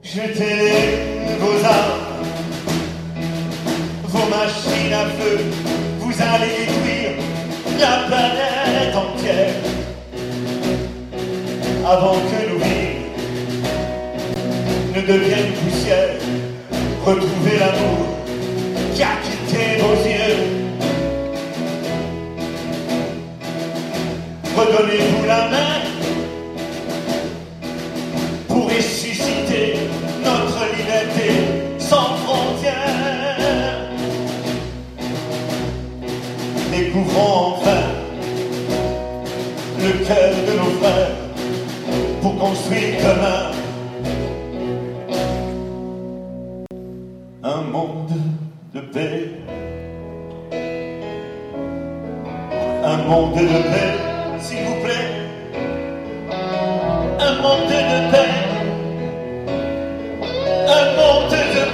Jetez vos armes, vos machines à feu, vous allez détruire la planète entière avant que nos vies ne deviennent poussière. Retrouvez l'amour qui a quitté vos yeux. Redonnez-vous la main pour ressusciter notre liberté sans frontières. Découvrons enfin le cœur de nos frères pour construire demain un monde de paix. Un monde de paix, s'il vous plaît. Un monde de paix. Un monde de